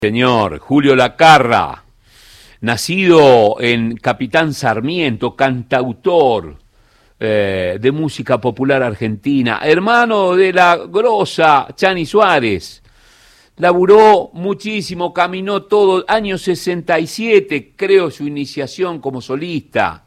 Señor Julio Lacarra, nacido en Capitán Sarmiento, cantautor de música popular argentina, hermano de la grosa Chani Suárez, laburó muchísimo, caminó todo, año 67, creo su iniciación como solista,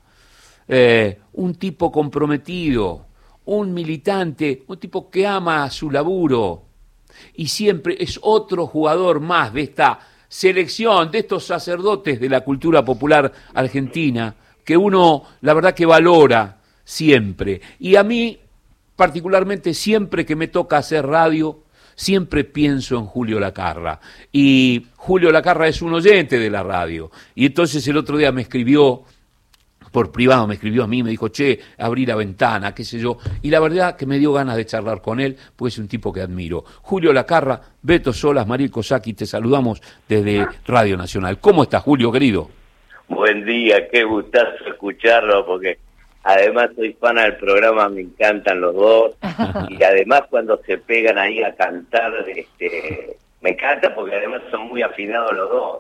un tipo comprometido, un militante, un tipo que ama su laburo, y siempre es otro jugador más de esta selección, de estos sacerdotes de la cultura popular argentina, que uno, la verdad, que valora siempre. Y a mí, particularmente, siempre que me toca hacer radio, siempre pienso en Julio Lacarra. Y Julio Lacarra es un oyente de la radio. Y entonces el otro día me escribió, por privado me escribió a mí, me dijo, che, abrí la ventana, qué sé yo, y la verdad que me dio ganas de charlar con él, pues es un tipo que admiro. Julio Lacarra, Beto Solas, Mariel Cosaki, te saludamos desde Radio Nacional. ¿Cómo estás, Julio, querido? Buen día, qué gustazo escucharlo, porque además soy fan del programa, me encantan los dos, y además cuando se pegan ahí a cantar, me encanta porque además son muy afinados los dos.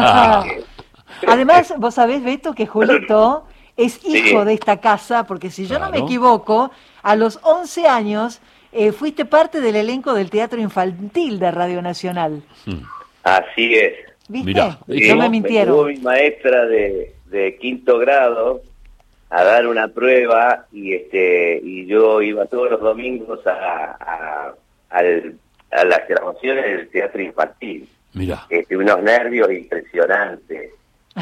Además, vos sabés, Beto, que Julito es hijo Sí. de esta casa, porque si yo no me Claro. equivoco, a los 11 años fuiste parte del elenco del Teatro Infantil de Radio Nacional. Así es. ¿Viste? Mirá, No ¿y cómo? me Me mintieron. llevó mi maestra de quinto grado a dar una prueba y yo iba todos los domingos a las grabaciones del Teatro Infantil. Mirá. Unos nervios impresionantes.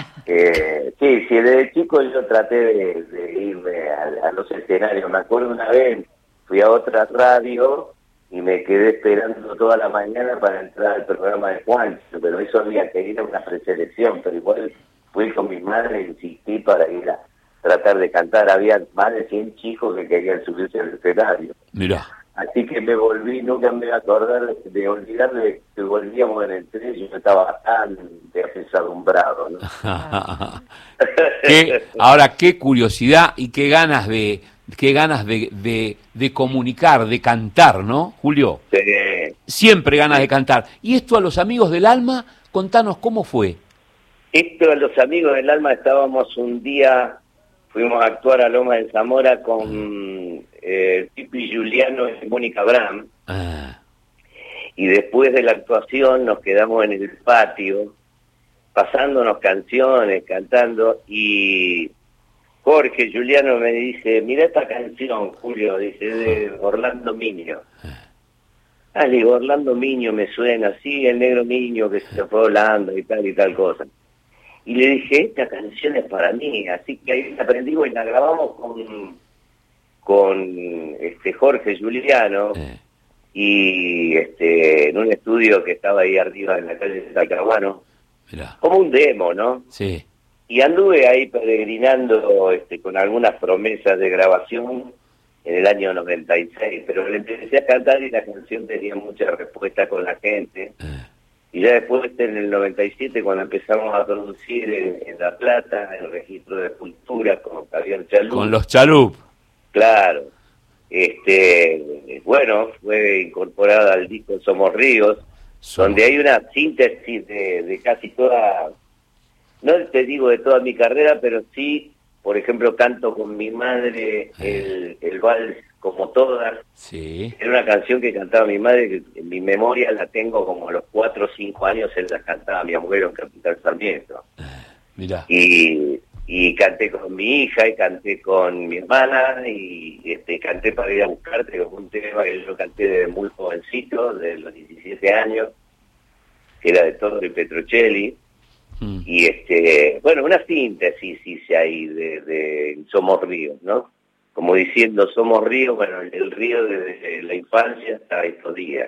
Sí, desde chico yo traté de irme a los escenarios. Me acuerdo una vez, fui a otra radio y me quedé esperando toda la mañana para entrar al programa de Juancho, pero eso había que ir a una preselección, pero igual fui con mi madre e insistí para ir a tratar de cantar. Había más de 100 chicos que querían subirse al escenario. Mirá. Así que me volví, nunca me voy a acordar de olvidar de que volvíamos en el tren, yo estaba tan apesadumbrado, ¿no? Ahora, qué curiosidad y qué ganas de comunicar, de cantar, ¿no, Julio? Siempre ganas de cantar. Y esto a los amigos del alma, contanos cómo fue. Esto, los amigos del alma, estábamos un día, fuimos a actuar a Loma de Zamora con Pipi Giuliano y Mónica Abraham, y después de la actuación nos quedamos en el patio, pasándonos canciones, cantando, y Jorge Giuliano me dice, mira esta canción, Julio, dice, de Orlando Miño. Le digo, Orlando Miño me suena, sí, el negro Miño que se fue volando y tal cosa. Y le dije, esta canción es para mí, así que ahí la aprendimos y la grabamos con Jorge Giuliano, y en un estudio que estaba ahí arriba en la calle de Talcahuano, como un demo, ¿no? Sí. Y anduve ahí peregrinando con algunas promesas de grabación en el año 96, pero le empecé a cantar y la canción tenía mucha respuesta con la gente. Y ya después, en el 97, cuando empezamos a producir en La Plata, en el Registro de Cultura, con Javier Chalup. Con los Chalup. Claro. Bueno, fue incorporada al disco Somos Ríos, donde hay una síntesis de casi toda, no te digo de toda mi carrera, pero sí, por ejemplo, canto con mi madre el vals Como Todas. Sí. Era una canción que cantaba mi madre, que en mi memoria la tengo como a los 4 o 5 años, él la cantaba mi abuelo en Capitán Sarmiento. Mirá. Y canté con mi hija, y canté con mi hermana, y canté Para Ir a Buscarte, que fue un tema que yo canté desde muy jovencito, de los 17 años, que era de Toro y Petrocelli. Y bueno, una síntesis hice ahí de Somos Ríos, ¿no? Como diciendo, somos ríos, bueno, el río desde la infancia hasta estos días.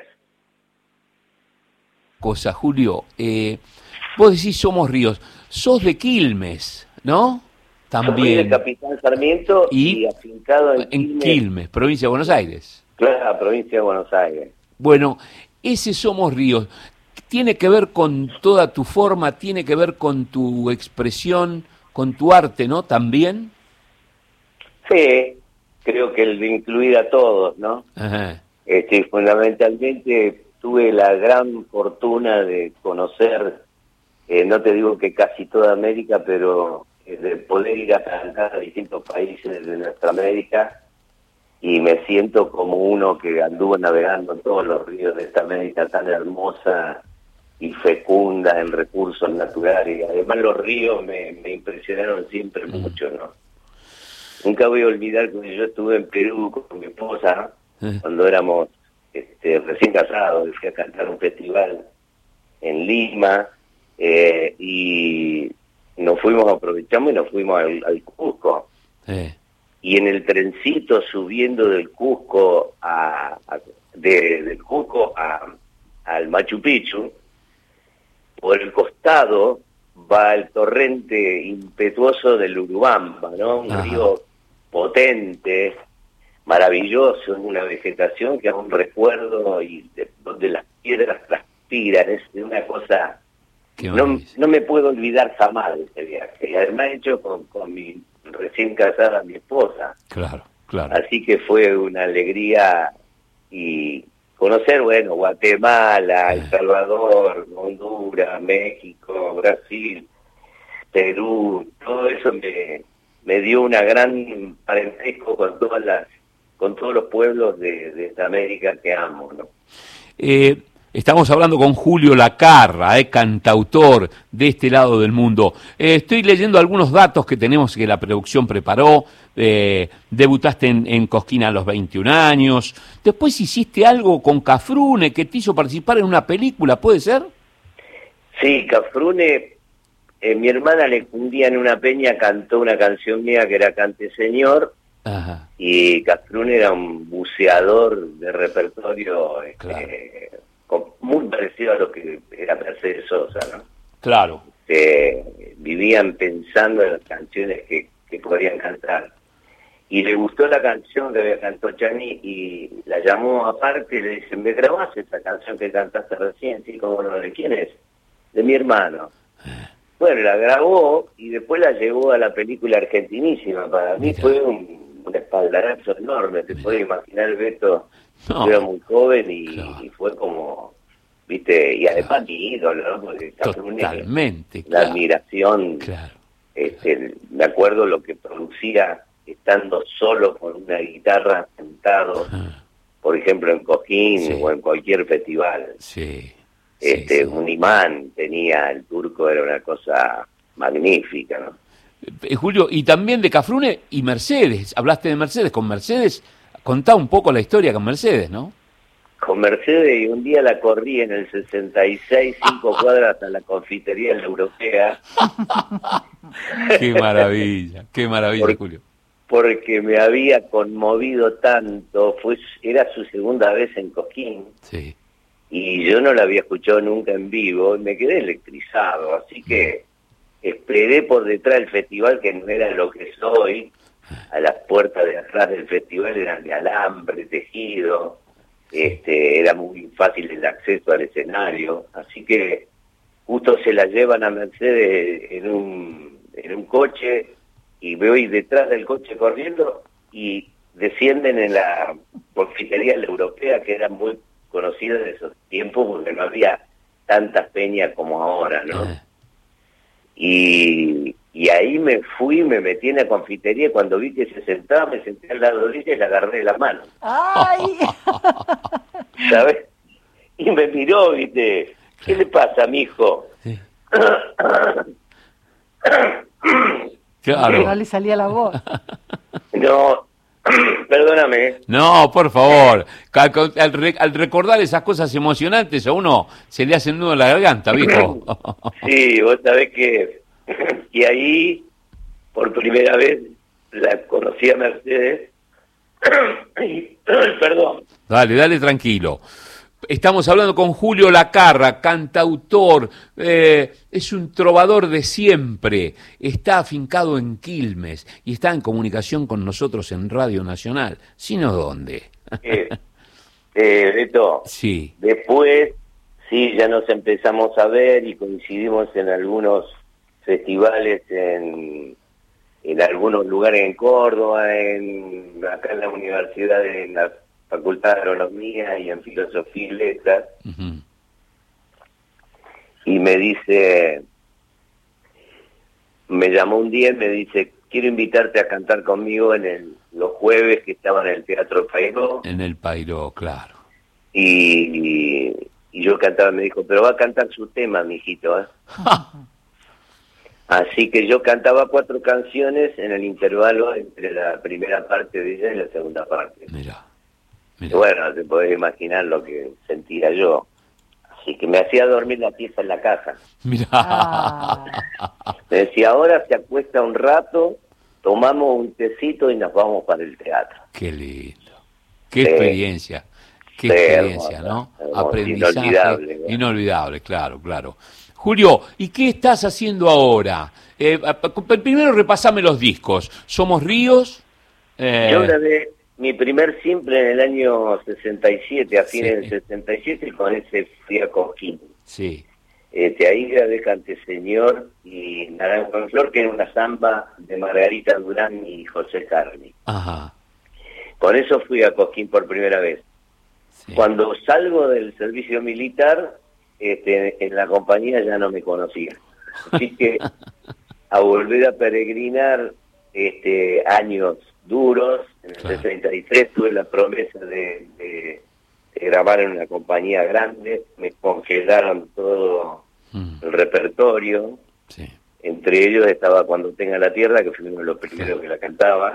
Cosa, Julio, vos decís somos ríos, sos de Quilmes, ¿no? Soy También. de Capitán Sarmiento y afincado en Quilmes, provincia de Buenos Aires. Claro, provincia de Buenos Aires. Bueno, ese Somos Ríos tiene que ver con toda tu forma, tiene que ver con tu expresión, con tu arte, ¿no? También. Sí, creo que el de incluir a todos, ¿no? Ajá. Fundamentalmente tuve la gran fortuna de conocer, no te digo que casi toda América, pero de poder ir a cantar a distintos países de nuestra América, y me siento como uno que anduvo navegando en todos los ríos de esta América tan hermosa y fecunda en recursos naturales. Y además los ríos me impresionaron siempre mucho, ¿no? Nunca voy a olvidar que yo estuve en Perú con mi esposa, cuando éramos recién casados, fui a cantar un festival en Lima, y aprovechamos y nos fuimos al Cusco. Y en el trencito subiendo del Cusco del Cusco al Machu Picchu, por el costado va el torrente impetuoso del Urubamba, ¿no? Un río potente, maravilloso, una vegetación que aún recuerdo y donde las piedras transpiran, es una cosa, no me puedo olvidar jamás de ese viaje, y además hecho con mi recién casada, mi esposa. Claro, claro. Así que fue una alegría, y conocer, bueno, Guatemala, El Salvador, Honduras, México, Brasil, Perú, todo eso me dio una gran parentesco con todos los pueblos de esta América que amo, ¿no? Estamos hablando con Julio Lacarra, cantautor de este lado del mundo. Estoy leyendo algunos datos que tenemos que la producción preparó. Debutaste en Cosquín a los 21 años. Después hiciste algo con Cafrune que te hizo participar en una película, ¿puede ser? Sí, Cafrune, mi hermana un día en una peña cantó una canción mía que era Cante Señor. Ajá. Y Cafrune era un buceador de repertorio, claro, muy parecido a lo que era Mercedes Sosa, ¿no? Claro. Vivían pensando en las canciones que podrían cantar. Y le gustó la canción que había cantado Chani y la llamó aparte y le dice, ¿me grabás esa canción que cantaste recién? Sí, ¿cómo no? ¿De quién es? De mi hermano. Bueno, la grabó y después la llevó a la película Argentinísima. Para mí fue un espaldarazo enorme. Te puedes imaginar, Beto, yo era muy joven y fue como, viste, y además mi ídolo, ¿no? Porque totalmente, la admiración, me acuerdo lo que producía estando solo con una guitarra sentado, por ejemplo en Cosquín o en cualquier festival. Un imán tenía el Turco, era una cosa magnífica, ¿no? Julio, y también de Cafrune y Mercedes, hablaste de Mercedes, con Mercedes, contá un poco la historia con Mercedes, ¿no? Con Mercedes, y un día la corrí en el 66, 5 cuadras hasta la confitería en la Europea. Qué maravilla, Julio. Porque me había conmovido tanto, era su segunda vez en Cosquín, y yo no la había escuchado nunca en vivo, y me quedé electrizado, así que esperé por detrás del festival, que no era lo que soy. A las puertas de atrás del festival eran de alambre, tejido, era muy fácil el acceso al escenario, así que justo se la llevan a Mercedes en un coche, y me voy detrás del coche corriendo, y descienden en la confitería la Europea, que era muy conocida de esos tiempos, porque no había tantas peñas como ahora, ¿no? Y ahí me metí en la confitería, y cuando vi que se sentaba, me senté al lado de ella y le agarré de la mano. ¡Ay! ¿Sabes? Y me miró, ¿viste? ¿Qué le pasa, mijo? Sí. Claro. No le salía la voz. No, perdóname. No, por favor. Al recordar esas cosas emocionantes, a uno se le hace el nudo en la garganta, viejo. Sí, vos sabés que... Y ahí, por primera vez, la conocí a Mercedes. Perdón. Dale, tranquilo. Estamos hablando con Julio Lacarra, cantautor, es un trovador de siempre, está afincado en Quilmes y está en comunicación con nosotros en Radio Nacional. ¿Sino dónde? Beto, sí. Después, sí, ya nos empezamos a ver y coincidimos en algunos festivales, en algunos lugares en Córdoba, acá en la universidad, en la Facultad de Agronomía y en Filosofía y Letras. Y me dice, me llamó un día y me dice, quiero invitarte a cantar conmigo los jueves que estaba en el Teatro Pairó. En el Pairó, claro. Y yo cantaba, me dijo, pero va a cantar su tema, mijito, ¿eh? Así que yo cantaba 4 canciones en el intervalo entre la primera parte de ella y la segunda parte. Mira. Bueno, te podés imaginar lo que sentía yo. Así que me hacía dormir la pieza en la casa. Mira. Me decía, ahora se acuesta un rato, tomamos un tecito y nos vamos para el teatro. Qué lindo. Qué experiencia. Qué experiencia, hermosa, ¿no? Aprendizaje. Inolvidable. Inolvidable, claro. Julio, ¿y qué estás haciendo ahora? Primero repasame los discos. ¿Somos Ríos? Yo grabé mi primer simple en el año 67, a fines del 67, y con ese fui a Cosquín. Sí. Ahí grabé Canteseñor y Naranjo en Flor, que era una samba de Margarita Durán y José Carni. Ajá. Con eso fui a Cosquín por primera vez. Sí. Cuando salgo del servicio militar, en la compañía ya no me conocía. Así que a volver a peregrinar años duros, en el 63 tuve la promesa de grabar en una compañía grande, me congelaron todo el repertorio, entre ellos estaba Cuando tenga la tierra, que fue uno de los primeros que la cantaba,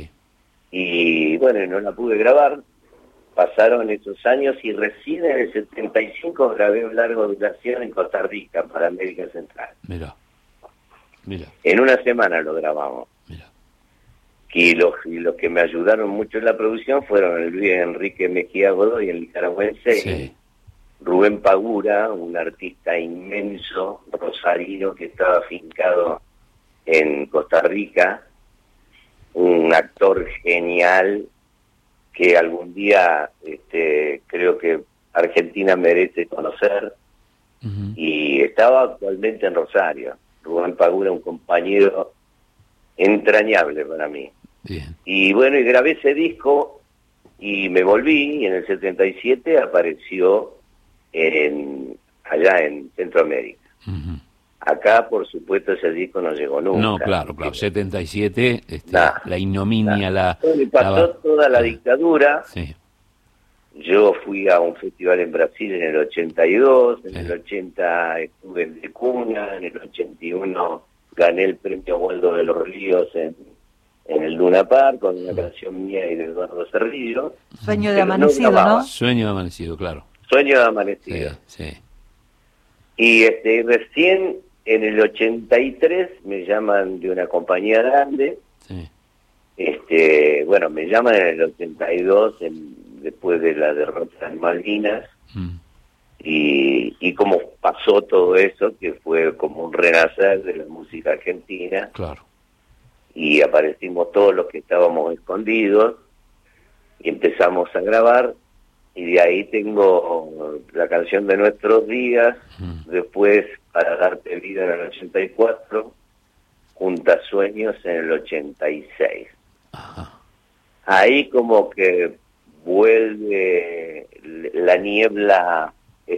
y bueno, no la pude grabar. Pasaron esos años y recién en el 75 grabé un largo duración en Costa Rica para América Central. Mira. En una semana lo grabamos. Mira. Y los que me ayudaron mucho en la producción fueron el Luis Enrique Mejía Godoy, el nicaragüense, Rubén Pagura, un artista inmenso, rosarino, que estaba afincado en Costa Rica, un actor genial, que algún día creo que Argentina merece conocer, y estaba actualmente en Rosario. Rubén Pagura, un compañero entrañable para mí. Bien. Y bueno, y grabé ese disco y me volví, y en el 77 apareció allá en Centroamérica. Acá, por supuesto, ese disco no llegó nunca. No, claro, 77, la ignominia, pasó toda la dictadura. Sí. Yo fui a un festival en Brasil en el 82, en el 80 estuve en De Cuna, en el 81 gané el premio Waldo de los Ríos en el Luna Park con una canción mía y de Eduardo Cerrillo. Sueño de amanecido, ¿no? Sueño de amanecido, claro. Sueño de amanecido. Sí. Y recién en el 83 me llaman de una compañía grande. Sí. Bueno, me llaman en el 82, después de la derrota en Malvinas. Y cómo pasó todo eso, que fue como un renacer de la música argentina. Claro. Y aparecimos todos los que estábamos escondidos y empezamos a grabar, y de ahí tengo la canción de Nuestros Días, después Para Darte Vida en el 84, Juntas Sueños en el 86. Ajá. Ahí como que vuelve la niebla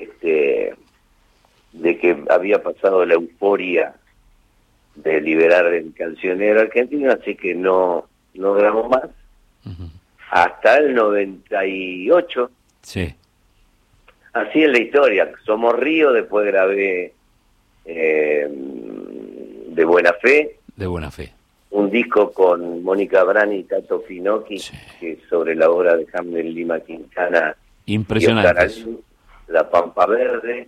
de que había pasado la euforia de liberar el cancionero argentino, así que no grabo más hasta el 98. Sí. Así es la historia. Somos Río, después grabé De Buena Fe. De Buena Fe. Un disco con Mónica Brani y Tato Finocchi, que es sobre la obra de Hamlet Lima Quintana. Impresionante. La Pampa Verde.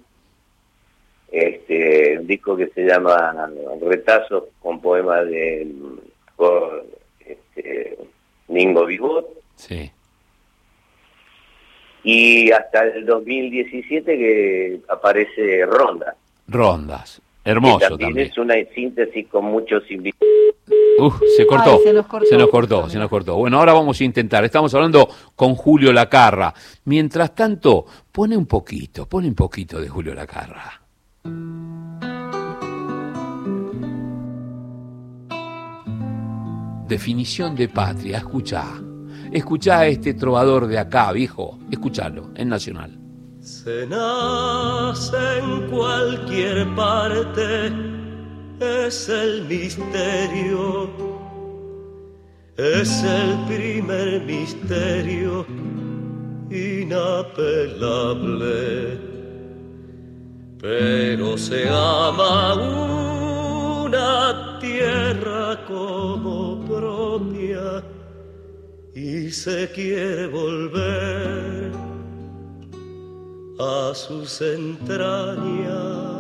Un disco que se llama Retazos, con poemas de Mingo Vigot. Sí. Y hasta el 2017 que aparece Rondas. Hermoso también. Es una síntesis con muchos invitados. Se cortó. Ay, se nos cortó. Bueno, ahora vamos a intentar. Estamos hablando con Julio Lacarra. Mientras tanto, pone un poquito de Julio Lacarra. Definición de patria, escuchá. Escuchá a este trovador de acá, viejo. Escuchalo, en Nacional. Se nace en cualquier parte, es el misterio, es el primer misterio inapelable. Pero se ama una tierra como propia y se quiere volver a sus entrañas.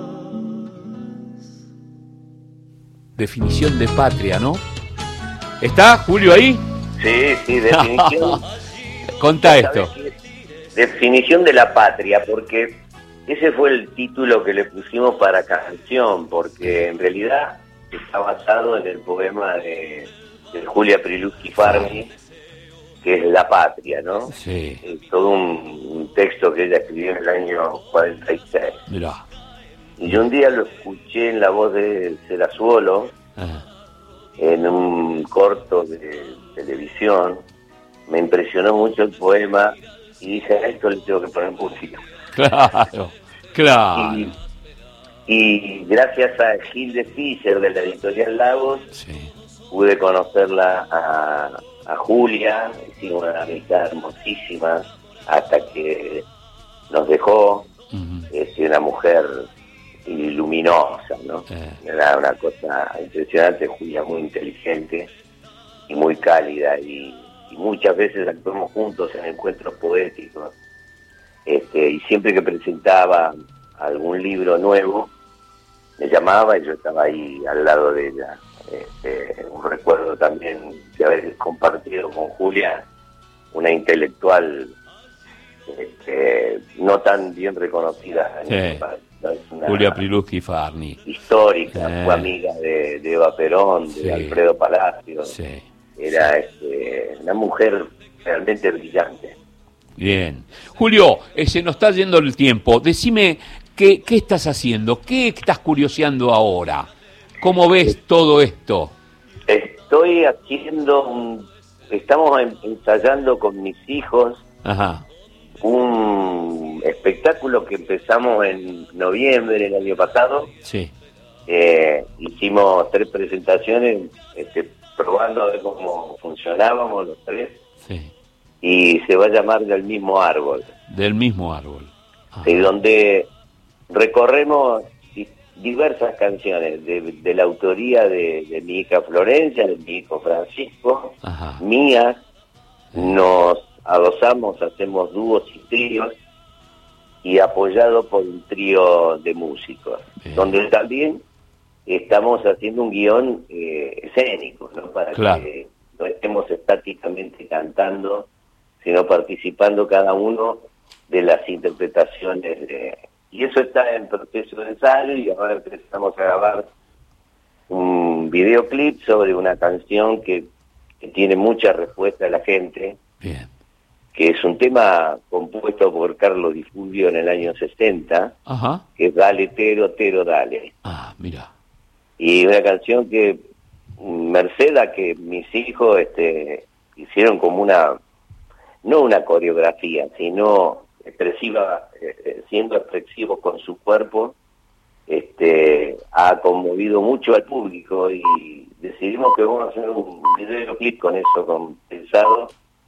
Definición de patria, ¿no? ¿Está, Julio, ahí? Sí, definición. Contá esto. Definición de la patria, porque ese fue el título que le pusimos para canción, porque en realidad está basado en el poema de Julia Priluski-Farni, que es La Patria, ¿no? Sí. Es todo un texto que ella escribió en el año 46. Mirá. Y yo un día lo escuché en la voz de Serazuolo, en un corto de televisión. Me impresionó mucho el poema y dije, a esto le tengo que poner música. Claro. Y gracias a Gilde Fischer de la editorial Lagos, Sí. pude conocerla a Julia, hicimos una amistad hermosísima hasta que nos dejó. Es una mujer luminosa, ¿no? Era una cosa impresionante. Julia muy inteligente y muy cálida, y muchas veces actuamos juntos en encuentros poéticos, y siempre que presentaba algún libro nuevo me llamaba y yo estaba ahí al lado de ella. Un recuerdo también de haber compartido con Julia, una intelectual no tan bien reconocida en este país, ¿no? Es una Julia Priluski-Farni. Histórica, fue amiga de Eva Perón, de Alfredo Palacio. Sí. Era una mujer realmente brillante. Bien. Julio, se nos está yendo el tiempo. Decime, ¿qué estás haciendo? ¿Qué estás curioseando ahora? ¿Cómo ves todo esto? Estoy haciendo estamos ensayando con mis hijos un espectáculo que empezamos en noviembre del año pasado. Sí. Hicimos 3 presentaciones, probando a ver cómo funcionábamos los 3. Sí. Y se va a llamar Del Mismo Árbol. Del Mismo Árbol. Sí, donde recorremos diversas canciones de la autoría de mi hija Florencia, de mi hijo Francisco, mías. Nos adosamos, hacemos dúos y tríos, y apoyado por un trío de músicos, donde también estamos haciendo un guión escénico, ¿no? Para que no estemos estáticamente cantando, sino participando cada uno de las interpretaciones y eso está en proceso de ensayo, y ahora empezamos a grabar un videoclip sobre una canción que tiene mucha respuesta de la gente. Bien. Que es un tema compuesto por Carlos Di Fulvio en el año 60, que es Dale Tero, Tero, Dale. Mira. Y una canción que, merced a que mis hijos hicieron como no una coreografía, sino expresiva, siendo expresivos con su cuerpo, ha conmovido mucho al público, y decidimos que vamos a hacer un videoclip con eso pensado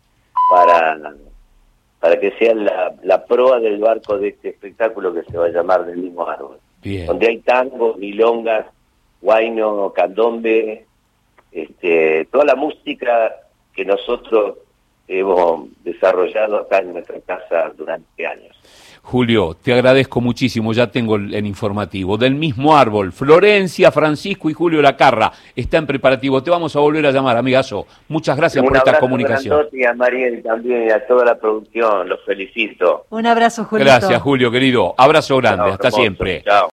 para que sea la proa del barco de este espectáculo que se va a llamar Del Mismo Árbol. Bien. Donde hay tango, milongas, huayno, candombe, toda la música que nosotros hemos desarrollado acá en nuestra casa durante años. Julio, te agradezco muchísimo, ya tengo el informativo. Del Mismo Árbol, Florencia, Francisco y Julio Lacarra está en preparativo. Te vamos a volver a llamar, amigazo. Muchas gracias por esta comunicación. Un abrazo a Mariel también y a toda la producción, los felicito. Un abrazo, Julio. Gracias, Julio, querido. Abrazo grande, hasta siempre. Chao.